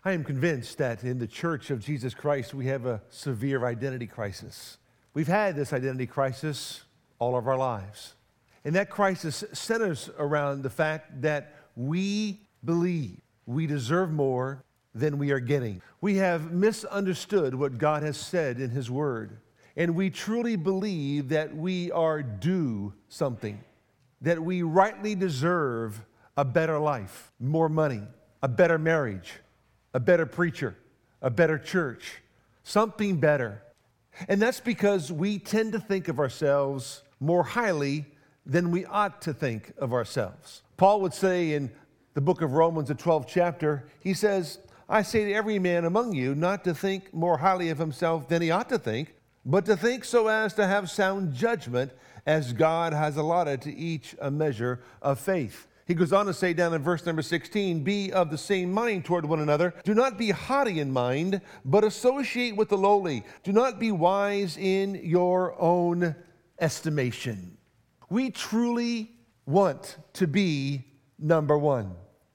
I am convinced that in the Church of Jesus Christ, we have a severe identity crisis. We've had this identity crisis all of our lives. And that crisis centers around the fact that we believe we deserve more than we are getting. We have misunderstood what God has said in His Word. And we truly believe that we are due something, that we rightly deserve a better life, more money, a better marriage, a better preacher, a better church, something better. And that's because we tend to think of ourselves more highly than we ought to think of ourselves. Paul would say in the book of Romans, the 12th chapter, he says, I say to every man among you not to think more highly of himself than he ought to think, but to think so as to have sound judgment, as God has allotted to each a measure of faith. He goes on to say down in verse number 16, be of the same mind toward one another. Do not be haughty in mind, but associate with the lowly. Do not be wise in your own estimation. We truly want to be number one.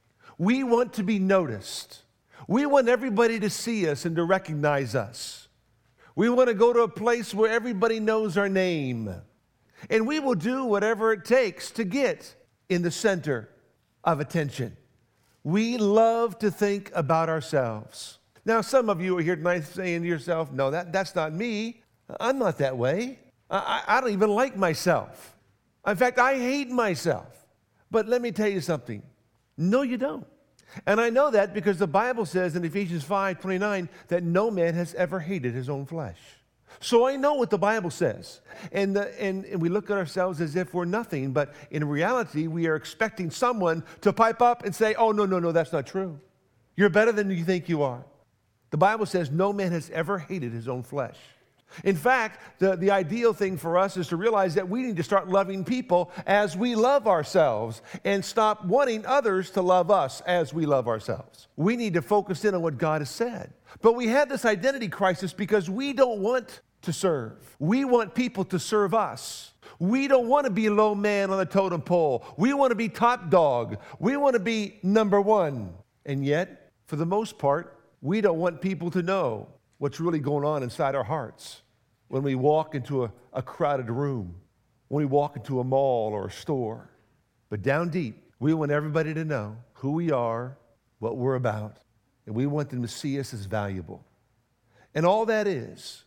We want to be noticed. We want everybody to see us and to recognize us. We want to go to a place where everybody knows our name. And we will do whatever it takes to get in the center of attention. We love to think about ourselves. Now, some of you are here tonight saying to yourself, no, that's not me. I'm not that way. I don't even like myself. In fact, I hate myself. But let me tell you something. No, you don't. And I know that because the Bible says in Ephesians 5:29 that no man has ever hated his own flesh. So I know what the Bible says. And we look at ourselves as if we're nothing, but in reality, we are expecting someone to pipe up and say, oh, no, that's not true. You're better than you think you are. The Bible says no man has ever hated his own flesh. In fact, the ideal thing for us is to realize that we need to start loving people as we love ourselves and stop wanting others to love us as we love ourselves. We need to focus in on what God has said. But we have this identity crisis because we don't want to serve. We want people to serve us. We don't want to be low man on the totem pole. We want to be top dog. We want to be number one. And yet, for the most part, we don't want people to know what's really going on inside our hearts when we walk into a crowded room, when we walk into a mall or a store. But down deep, we want everybody to know who we are, what we're about, and we want them to see us as valuable. And all that is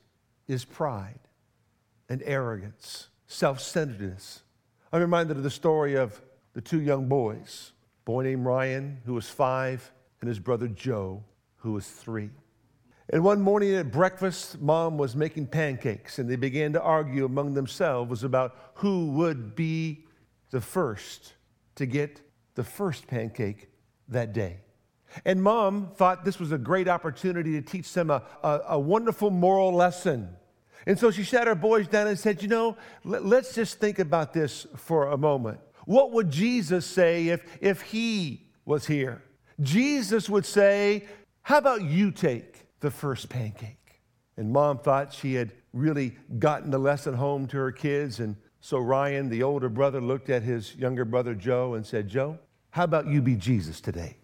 pride and arrogance, self-centeredness. I'm reminded of the story of the two young boys, a boy named Ryan, who was 5, and his brother Joe, who was 3. And one morning at breakfast, Mom was making pancakes, and they began to argue among themselves about who would be the first to get the first pancake that day. And Mom thought this was a great opportunity to teach them a wonderful moral lesson. And so she sat her boys down and said, let's just think about this for a moment. What would Jesus say if he was here? Jesus would say, how about you take the first pancake? And Mom thought she had really gotten the lesson home to her kids. And so Ryan, the older brother, looked at his younger brother Joe and said, Joe, how about you be Jesus today?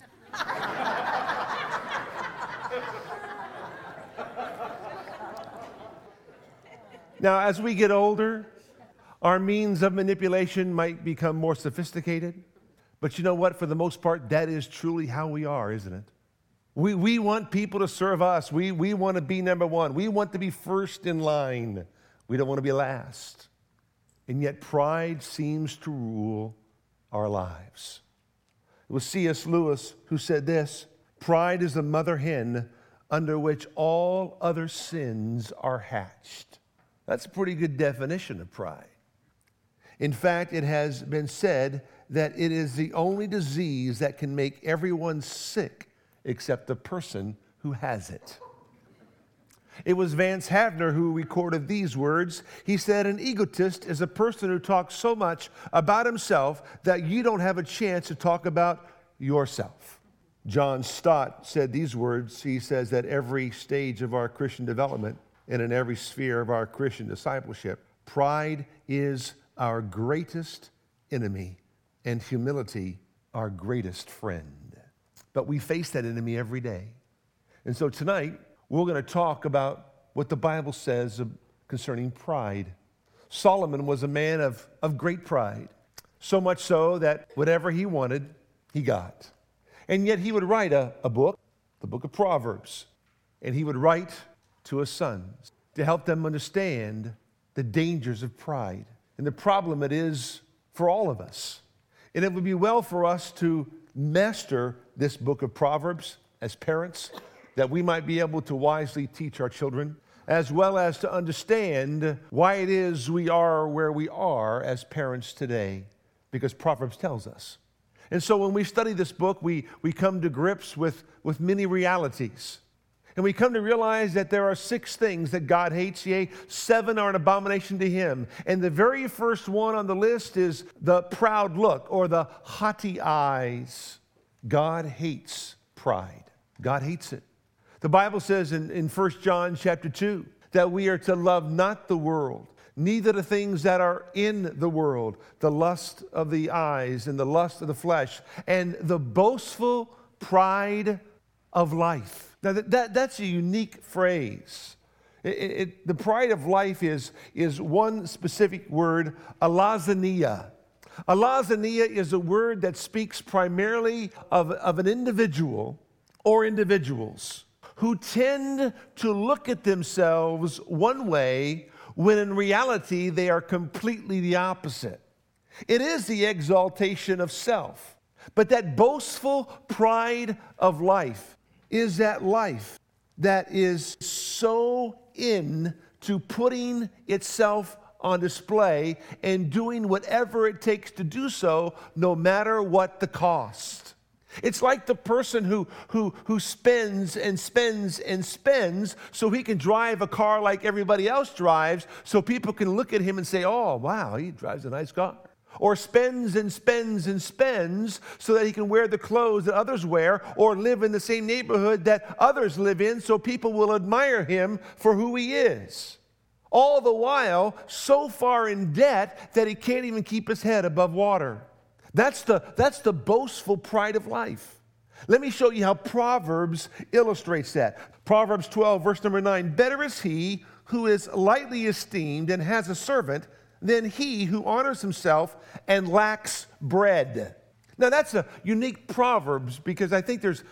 Now, as we get older, our means of manipulation might become more sophisticated. But you know what? For the most part, that is truly how we are, isn't it? We want people to serve us. We want to be number one. We want to be first in line. We don't want to be last. And yet pride seems to rule our lives. It was C.S. Lewis who said this, pride is the mother hen under which all other sins are hatched. That's a pretty good definition of pride. In fact, it has been said that it is the only disease that can make everyone sick except the person who has it. It was Vance Havner who recorded these words. He said, an egotist is a person who talks so much about himself that you don't have a chance to talk about yourself. John Stott said these words. He says that every stage of our Christian development and in every sphere of our Christian discipleship, pride is our greatest enemy and humility our greatest friend. But we face that enemy every day. And so tonight, we're going to talk about what the Bible says concerning pride. Solomon was a man of great pride, so much so that whatever he wanted, he got. And yet he would write a book, the book of Proverbs, and he would write to his sons to help them understand the dangers of pride and the problem it is for all of us. And it would be well for us to master this book of Proverbs as parents, that we might be able to wisely teach our children, as well as to understand why it is we are where we are as parents today, because Proverbs tells us. And so when we study this book, we come to grips with many realities. And we come to realize that there are 6 things that God hates, yea, 7 are an abomination to him. And the very first one on the list is the proud look or the haughty eyes. God hates pride. God hates it. The Bible says in 1 John chapter 2 that we are to love not the world, neither the things that are in the world, the lust of the eyes and the lust of the flesh, and the boastful pride of life. Now, that's a unique phrase. The pride of life is one specific word, alazania. Alazania is a word that speaks primarily of an individual or individuals who tend to look at themselves one way when in reality they are completely the opposite. It is the exaltation of self, but that boastful pride of life is that life that is so into putting itself on display and doing whatever it takes to do so, no matter what the cost. It's like the person who spends and spends and spends so he can drive a car like everybody else drives, so people can look at him and say, oh, wow, he drives a nice car. Or spends and spends and spends so that he can wear the clothes that others wear, or live in the same neighborhood that others live in so people will admire him for who he is. All the while, so far in debt that he can't even keep his head above water. That's the boastful pride of life. Let me show you how Proverbs illustrates that. Proverbs 12, verse number 9. Better is he who is lightly esteemed and has a servant than he who honors himself and lacks bread. Now that's a unique Proverbs, because I think there's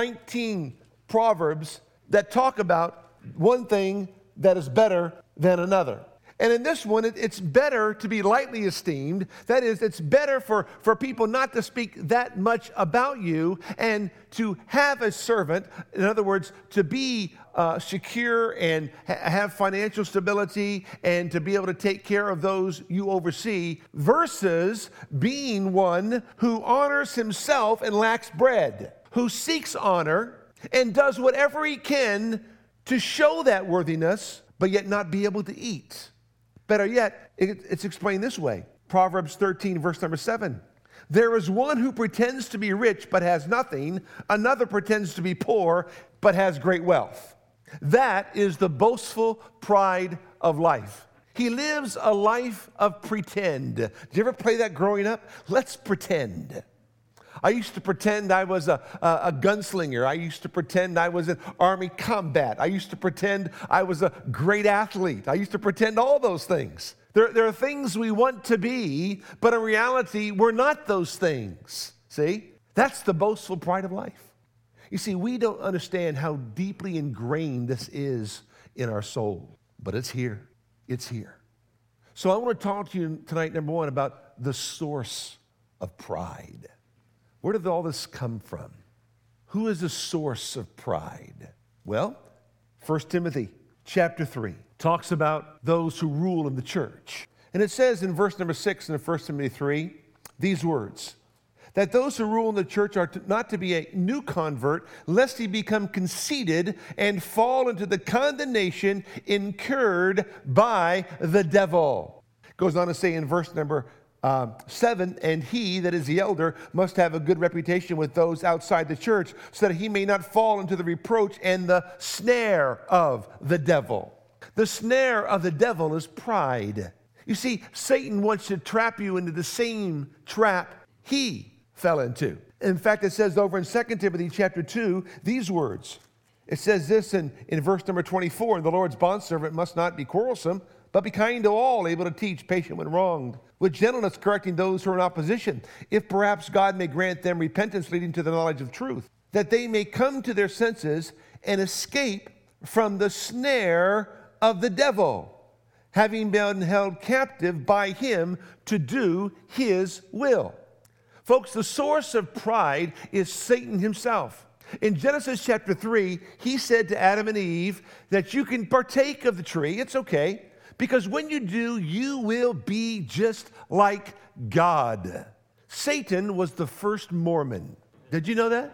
19 Proverbs that talk about one thing that is better than another. And in this one, it's better to be lightly esteemed. That is, it's better for people not to speak that much about you and to have a servant. In other words, to be secure and have financial stability and to be able to take care of those you oversee, versus being one who honors himself and lacks bread, who seeks honor and does whatever he can to show that worthiness, but yet not be able to eat. Better yet, it's explained this way. Proverbs 13, verse number 7. There is one who pretends to be rich but has nothing. Another pretends to be poor but has great wealth. That is the boastful pride of life. He lives a life of pretend. Did you ever play that growing up? Let's pretend. I used to pretend I was a gunslinger. I used to pretend I was in Army combat. I used to pretend I was a great athlete. I used to pretend all those things. There are things we want to be, but in reality, we're not those things. See? That's the boastful pride of life. You see, we don't understand how deeply ingrained this is in our soul, but it's here. It's here. So I want to talk to you tonight, number one, about the source of pride. Where did all this come from? Who is the source of pride? Well, 1 Timothy chapter 3 talks about those who rule in the church. And it says in verse number 6 in 1 Timothy 3, these words, that those who rule in the church are not to be a new convert, lest he become conceited and fall into the condemnation incurred by the devil. It goes on to say in verse number 7, and he, that is the elder, must have a good reputation with those outside the church, so that he may not fall into the reproach and the snare of the devil. The snare of the devil is pride. You see, Satan wants to trap you into the same trap he fell into. In fact, it says over in 2 Timothy chapter 2, these words. It says this in verse number 24, and the Lord's bondservant must not be quarrelsome, but be kind to all, able to teach, patient when wronged, with gentleness correcting those who are in opposition, if perhaps God may grant them repentance leading to the knowledge of truth, that they may come to their senses and escape from the snare of the devil, having been held captive by him to do his will. Folks, the source of pride is Satan himself. In Genesis chapter 3, he said to Adam and Eve that you can partake of the tree, it's okay, because when you do, you will be just like God. Satan was the first Mormon. Did you know that?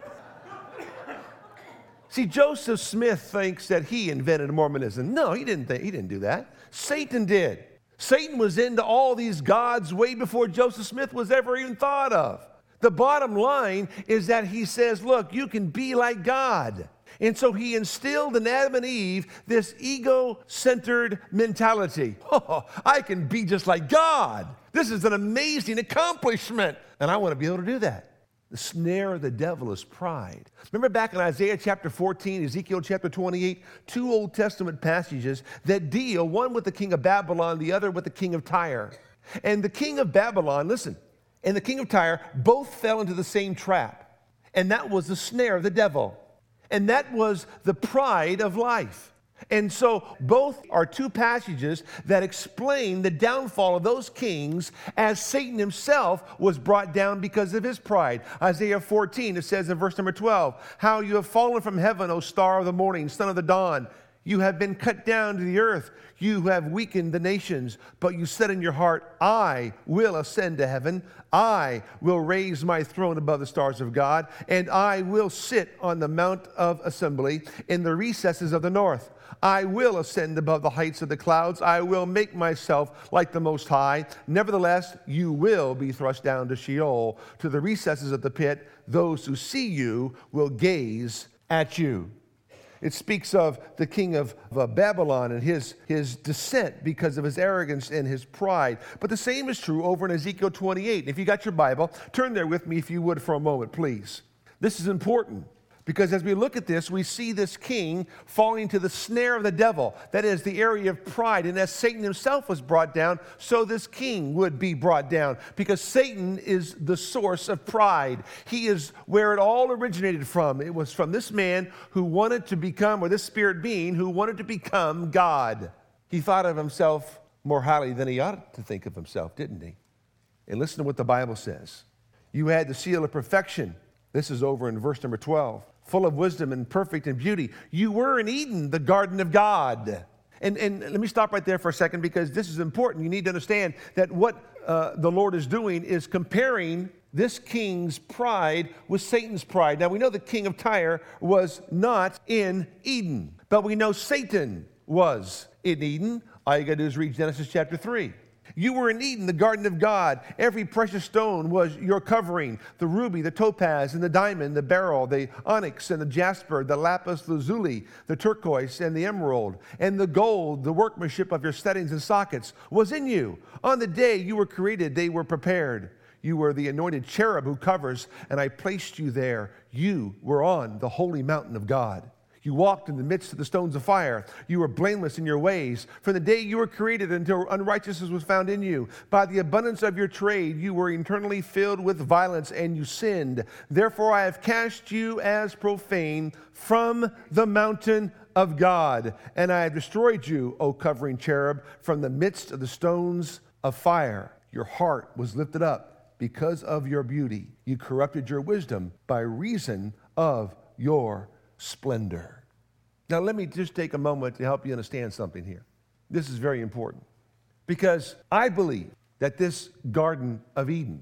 See, Joseph Smith thinks that he invented Mormonism. No, he didn't do that. Satan did. Satan was into all these gods way before Joseph Smith was ever even thought of. The bottom line is that he says, look, you can be like God. And so he instilled in Adam and Eve this ego-centered mentality. Oh, I can be just like God. This is an amazing accomplishment. And I want to be able to do that. The snare of the devil is pride. Remember back in Isaiah chapter 14, Ezekiel chapter 28, two Old Testament passages that deal, one with the king of Babylon, the other with the king of Tyre. And the king of Babylon, listen, and the king of Tyre both fell into the same trap. And that was the snare of the devil. And that was the pride of life. And so both are two passages that explain the downfall of those kings as Satan himself was brought down because of his pride. Isaiah 14, it says in verse number 12, how you have fallen from heaven, O star of the morning, son of the dawn. You have been cut down to the earth. You have weakened the nations. But you said in your heart, I will ascend to heaven. I will raise my throne above the stars of God. And I will sit on the mount of assembly in the recesses of the north. I will ascend above the heights of the clouds. I will make myself like the Most High. Nevertheless, you will be thrust down to Sheol, to the recesses of the pit. Those who see you will gaze at you. It speaks of the king of Babylon and his descent because of his arrogance and his pride. But the same is true over in Ezekiel 28. If you got your Bible, turn there with me if you would for a moment, please. This is important because as we look at this, we see this king falling to the snare of the devil. That is the area of pride. And as Satan himself was brought down, so this king would be brought down because Satan is the source of pride. He is where it all originated from. It was from this man who wanted to become, or this spirit being who wanted to become God. He thought of himself more highly than he ought to think of himself, didn't he? And listen to what the Bible says. You had the seal of perfection. This is over in verse number 12. Full of wisdom and perfect in beauty. You were in Eden, the garden of God. And let me stop right there for a second because this is important. You need to understand that what the Lord is doing is comparing this king's pride with Satan's pride. Now we know the king of Tyre was not in Eden, but we know Satan was in Eden. All you got to do is read Genesis chapter 3. You were in Eden, the garden of God. Every precious stone was your covering. The ruby, the topaz, and the diamond, the beryl, the onyx, and the jasper, the lapis lazuli, the turquoise, and the emerald, and the gold, the workmanship of your settings and sockets, was in you. On the day you were created, they were prepared. You were the anointed cherub who covers, and I placed you there. You were on the holy mountain of God. You walked in the midst of the stones of fire. You were blameless in your ways. From the day you were created until unrighteousness was found in you. By the abundance of your trade, you were internally filled with violence, and you sinned. Therefore, I have cast you as profane from the mountain of God. And I have destroyed you, O covering cherub, from the midst of the stones of fire. Your heart was lifted up because of your beauty. You corrupted your wisdom by reason of your splendor. Now, let me just take a moment to help you understand something here. This is very important because I believe that this Garden of Eden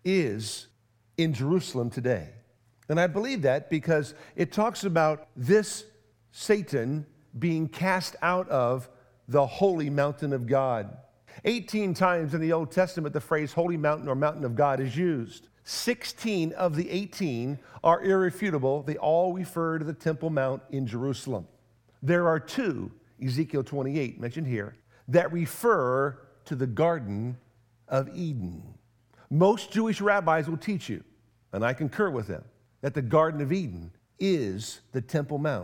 is in Jerusalem today. And I believe that because it talks about this Satan being cast out of the holy mountain of God. 18 times in the Old Testament, the phrase holy mountain or mountain of God is used. 16 of the 18 are irrefutable. They all refer to the Temple Mount in Jerusalem. There are two, Ezekiel 28 mentioned here, that refer to the Garden of Eden. Most Jewish rabbis will teach you, and I concur with them, that the Garden of Eden is the Temple Mount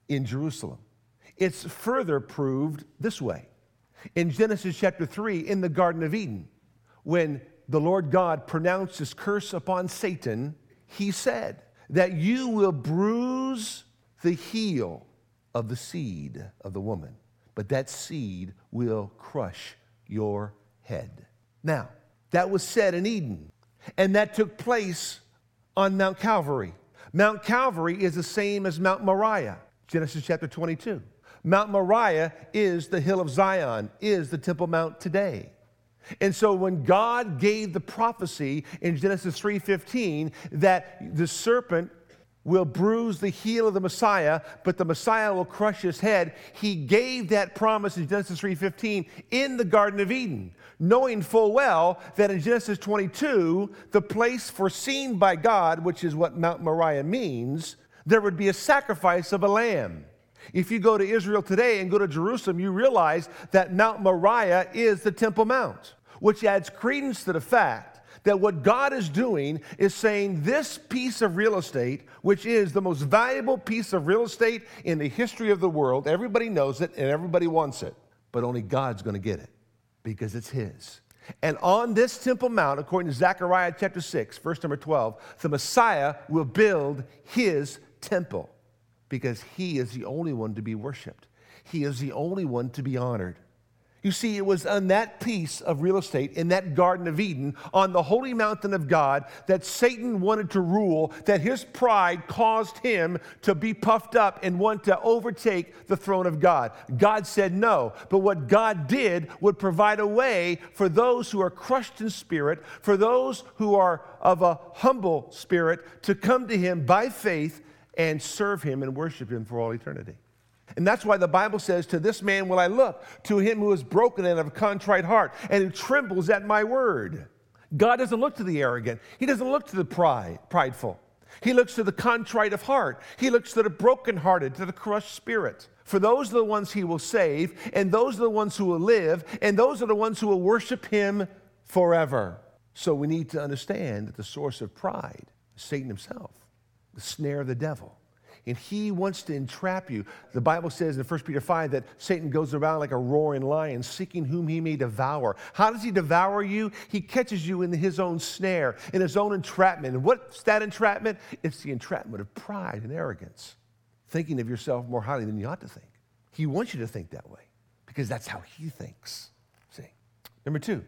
in Jerusalem. It's further proved this way. In Genesis chapter 3, in the Garden of Eden, when the Lord God pronounced his curse upon Satan, he said that you will bruise the heel of the seed of the woman, but that seed will crush your head. Now, that was said in Eden, and that took place on Mount Calvary. Mount Calvary is the same as Mount Moriah, Genesis chapter 22. Mount Moriah is the hill of Zion, is the Temple Mount today. And so when God gave the prophecy in Genesis 3:15 that the serpent will bruise the heel of the Messiah, but the Messiah will crush his head, he gave that promise in Genesis 3:15 in the Garden of Eden, knowing full well that in Genesis 22, the place foreseen by God, which is what Mount Moriah means, there would be a sacrifice of a lamb. If you go to Israel today and go to Jerusalem, you realize that Mount Moriah is the Temple Mount, which adds credence to the fact that what God is doing is saying this piece of real estate, which is the most valuable piece of real estate in the history of the world, everybody knows it and everybody wants it, but only God's going to get it because it's his. And on this Temple Mount, according to Zechariah chapter 6, verse number 12, the Messiah will build his temple, because he is the only one to be worshiped. He is the only one to be honored. You see, it was on that piece of real estate in that Garden of Eden, on the holy mountain of God, that Satan wanted to rule, that his pride caused him to be puffed up and want to overtake the throne of God. God said no. But what God did would provide a way for those who are crushed in spirit, for those who are of a humble spirit, to come to him by faith and serve him and worship him for all eternity. And that's why the Bible says, to this man will I look, to him who is broken and of a contrite heart, and who trembles at my word. God doesn't look to the arrogant. He doesn't look to the prideful. He looks to the contrite of heart. He looks to the brokenhearted, to the crushed spirit. For those are the ones he will save, and those are the ones who will live, and those are the ones who will worship him forever. So we need to understand that the source of pride is Satan himself, the snare of the devil. And he wants to entrap you. The Bible says in 1 Peter 5 that Satan goes around like a roaring lion, seeking whom he may devour. How does he devour you? He catches you in his own snare, in his own entrapment. And what's that entrapment? It's the entrapment of pride and arrogance, thinking of yourself more highly than you ought to think. He wants you to think that way because that's how he thinks. See? Number two,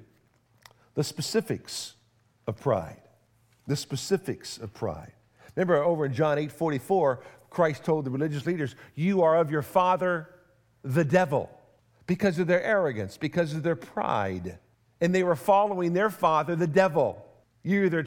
the specifics of pride. The specifics of pride. Remember over in John 8:44, Christ told the religious leaders, you are of your father, the devil, because of their arrogance, because of their pride. And they were following their father, the devil. You're either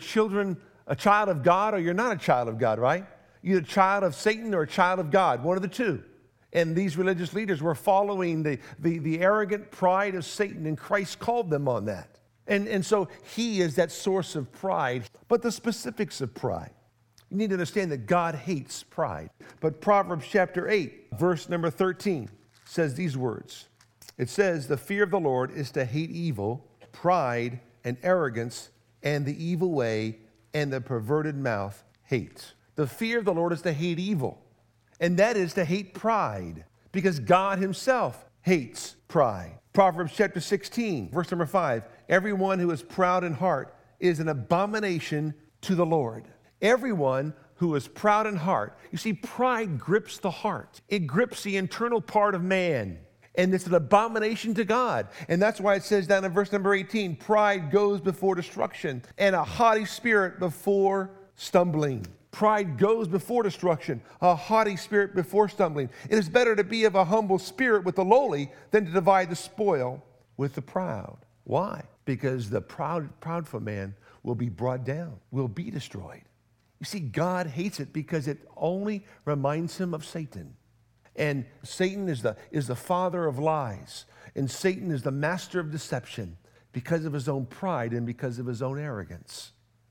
a child of God, or you're not a child of God, right? You're a child of Satan or a child of God, one of the two. And these religious leaders were following the arrogant pride of Satan, and Christ called them on that. And so he is that source of pride. But the specifics of pride. You need to understand that God hates pride. But Proverbs chapter 8, verse number 13 says these words. It says, the fear of the Lord is to hate evil, pride and arrogance, and the evil way, and the perverted mouth hates. The fear of the Lord is to hate evil, and that is to hate pride, because God himself hates pride. Proverbs chapter 16, verse number 5, everyone who is proud in heart is an abomination to the Lord. Everyone who is proud in heart. You see, pride grips the heart. It grips the internal part of man. And it's an abomination to God. And that's why it says down in verse number 18, pride goes before destruction, and a haughty spirit before stumbling. Pride goes before destruction, a haughty spirit before stumbling. It is better to be of a humble spirit with the lowly than to divide the spoil with the proud. Why? Because the proudful man will be brought down, will be destroyed. You see, God hates it because it only reminds him of Satan. And Satan is the father of lies. And Satan is the master of deception because of his own pride and because of his own arrogance.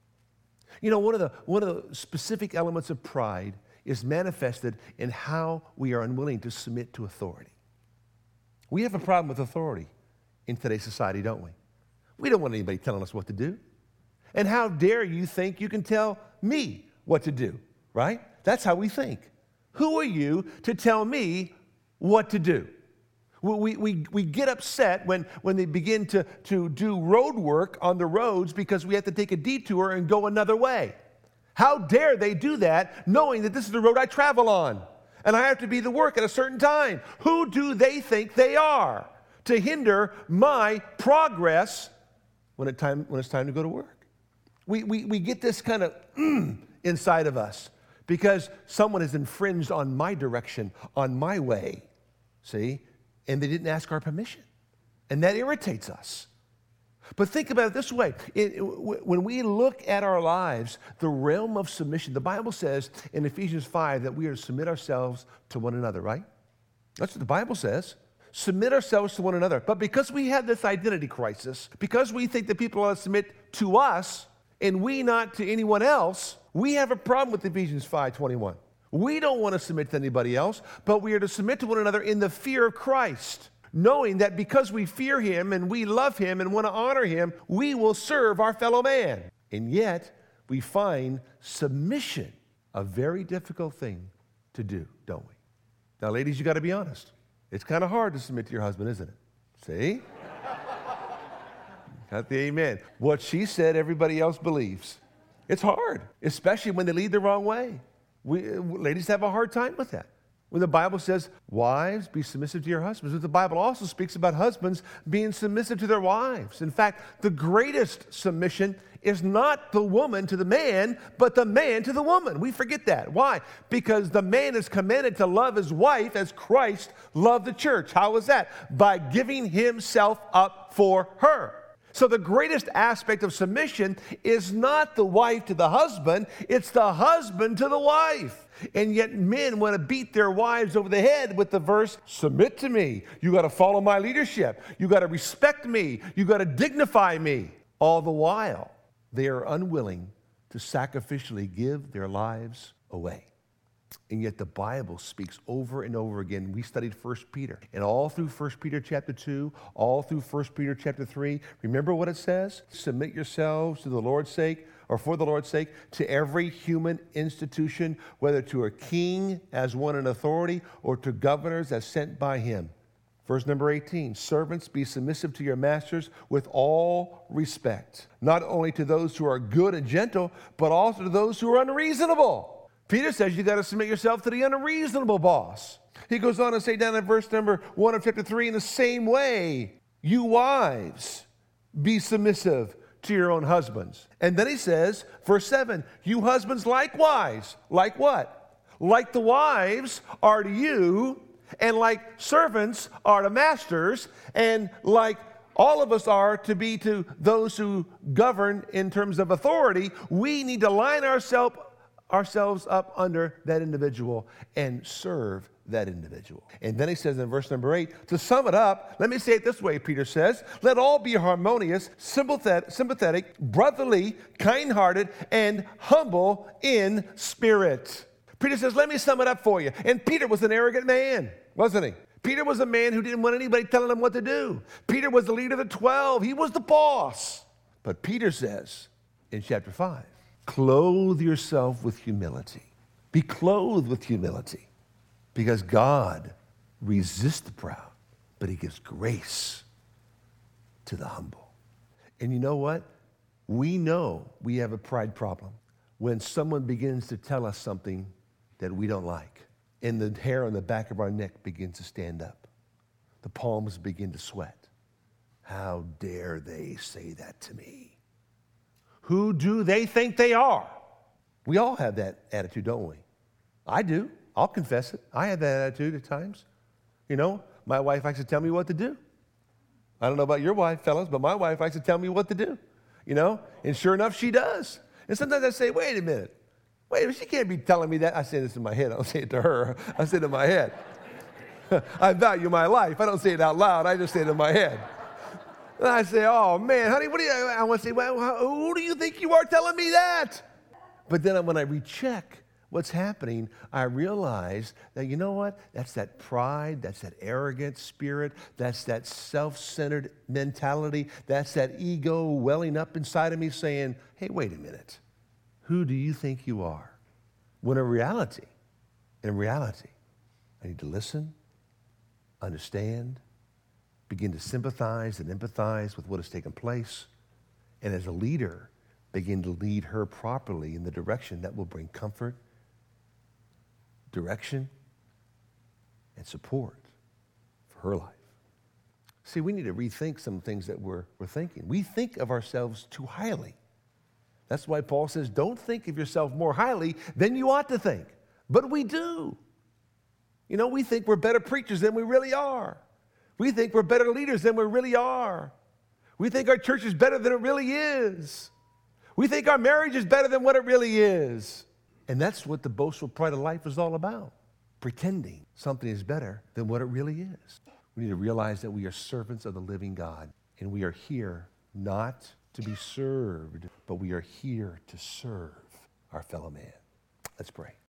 You know, one of the specific elements of pride is manifested in how we are unwilling to submit to authority. We have a problem with authority in today's society, don't we? We don't want anybody telling us what to do. And how dare you think you can tell me what to do, right? That's how we think. Who are you to tell me what to do? We get upset when they begin to do road work on the roads because we have to take a detour and go another way. How dare they do that knowing that this is the road I travel on and I have to be to work at a certain time? Who do they think they are to hinder my progress when it's time to go to work? We get this kind of inside of us because someone has infringed on my direction, on my way, see? And they didn't ask our permission. And that irritates us. But think about it this way. When we look at our lives, the realm of submission, the Bible says in Ephesians 5 that we are to submit ourselves to one another, right? That's what the Bible says. Submit ourselves to one another. But because we have this identity crisis, because we think that people ought to submit to us and we not to anyone else, we have a problem with Ephesians 5:21. We don't want to submit to anybody else, but we are to submit to one another in the fear of Christ, knowing that because we fear him and we love him and want to honor him, we will serve our fellow man. And yet, we find submission a very difficult thing to do, don't we? Now, ladies, you got to be honest. It's kind of hard to submit to your husband, isn't it? See? Got the amen. What she said, everybody else believes. It's hard, especially when they lead the wrong way. Ladies have a hard time with that. When the Bible says, wives, be submissive to your husbands, but the Bible also speaks about husbands being submissive to their wives. In fact, the greatest submission is not the woman to the man, but the man to the woman. We forget that. Why? Because the man is commanded to love his wife as Christ loved the church. How is that? By giving himself up for her. So the greatest aspect of submission is not the wife to the husband, it's the husband to the wife. And yet men want to beat their wives over the head with the verse, submit to me. You got to follow my leadership. You got to respect me. You got to dignify me. All the while, they are unwilling to sacrificially give their lives away. And yet the Bible speaks over and over again. We studied 1 Peter. And all through 1 Peter chapter 2, all through 1 Peter chapter 3, remember what it says? Submit yourselves to the Lord's sake, or for the Lord's sake, to every human institution, whether to a king as one in authority, or to governors as sent by him. Verse number 18, servants, be submissive to your masters with all respect, not only to those who are good and gentle, but also to those who are unreasonable. Peter says you got to submit yourself to the unreasonable boss. He goes on to say down in verse number 1 of chapter 3, in the same way, you wives, be submissive to your own husbands. And then he says, verse 7, you husbands likewise. Like what? Like the wives are to you, and like servants are to masters, and like all of us are to be to those who govern in terms of authority, we need to line ourselves up under that individual and serve that individual. And then he says in verse number 8, to sum it up, let me say it this way, Peter says, let all be harmonious, sympathetic, brotherly, kind-hearted, and humble in spirit. Peter says, let me sum it up for you. And Peter was an arrogant man, wasn't he? Peter was a man who didn't want anybody telling him what to do. Peter was the leader of the 12. He was the boss. But Peter says in chapter 5, clothe yourself with humility. Be clothed with humility, because God resists the proud, but he gives grace to the humble. And you know what? We know we have a pride problem when someone begins to tell us something that we don't like, and the hair on the back of our neck begins to stand up. The palms begin to sweat. How dare they say that to me? Who do they think they are? We all have that attitude, don't we? I do. I'll confess it. I have that attitude at times. You know, my wife likes to tell me what to do. I don't know about your wife, fellas, but my wife likes to tell me what to do. You know, and sure enough, she does. And sometimes I say, wait a minute. She can't be telling me that. I say this in my head. I don't say it to her. I say it in my head. I value my life. I don't say it out loud. I just say it in my head. And I say, oh, man, honey, what do you, I want to say, well, who do you think you are telling me that? But then when I recheck what's happening, I realize that, you know what? That's that pride, that's that arrogant spirit, that's that self-centered mentality, that's that ego welling up inside of me saying, hey, wait a minute. Who do you think you are? When in reality, In reality, I need to listen, understand, begin to sympathize and empathize with what has taken place, and as a leader, begin to lead her properly in the direction that will bring comfort, direction, and support for her life. See, we need to rethink some things that we're thinking. We think of ourselves too highly. That's why Paul says, don't think of yourself more highly than you ought to think. But we do. You know, we think we're better preachers than we really are. We think we're better leaders than we really are. We think our church is better than it really is. We think our marriage is better than what it really is. And that's what the boastful pride of life is all about. Pretending something is better than what it really is. We need to realize that we are servants of the living God. And we are here not to be served, but we are here to serve our fellow man. Let's pray.